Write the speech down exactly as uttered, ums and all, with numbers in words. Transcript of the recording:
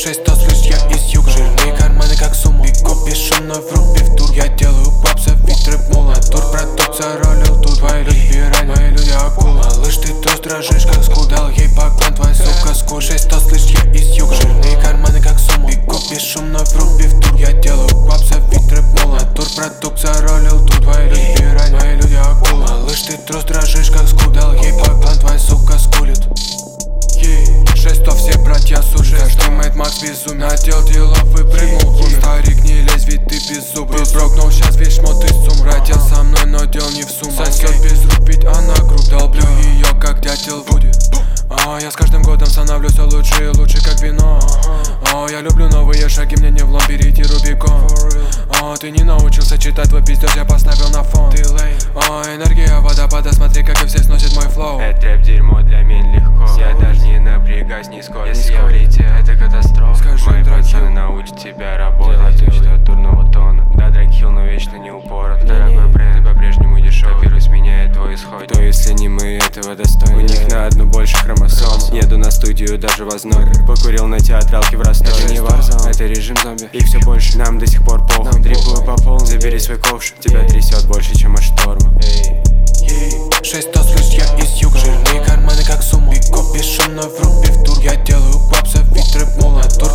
шесть то слышь, я из юг. Жирные карманы как сумма. Пико бесшумно в руби в тур. Я делаю клапса, вид рэп мула. Турпродукция ролил тут. Твои люди пирань, мои люди акула. Малыш, ты трус, дрожишь как скудал. Ей поклон, твоя сука скур. шесть то слышь, я из юг. Жирные карманы как сумма. Пико бесшумно в руби в тур. Я делаю клапса, вид рэп мула. Турпродукция ролил тут. Твои люди пирань, мои люди акула. Малыш, ты трус, дрожишь как скудал. Ей поклон, твоя сука скулит. шесть то все братья суши. Каждый Мэд Макс безумен. Надел делов и прыгнул в лун. Старик, не лезь, ведь ты беззубый. Брокнул сейчас весь шмот из сумм. Родил со мной, но дел не в сумму. Сосет без рук, ведь она груб. Долблю ее, как дятел Вуди. О, я с каждым годом становлюсь все лучше и лучше, как вино. О, я люблю новые шаги, мне не влом, перейти Рубикон. О, ты не научился читать, твой пиздец я поставил на фон. О, энергия водопада, смотри, как и все сносит мой флоу. Это рэп дерьмо, для меня легко. Я даже не напрягаюсь нисколько. Если я улетел, это катастрофа. Скажи, мои дракил. пацаны научат тебя работать. Делать что от дурного тона. Да, дракил, но вечно не упорот. Дорогой бренд, ты по-прежнему дешёвый. Копируй, меняет твой исход. Кто, если не мы, этого достойны? У них на одну больше хромосом. Еду на студию даже в ознобе. Покурил на театралке в Ростове. Это не Warzone, это режим зомби. И все больше нам до сих пор похуй. Дрипую по полной, забери свой ковш. Тебя трясет больше, чем от шторма. шесть то слышь, я из юг. Жирные карманы как сумма. Пико бесшумно в руби в тур. Я делаю клапса, вид рэп мула.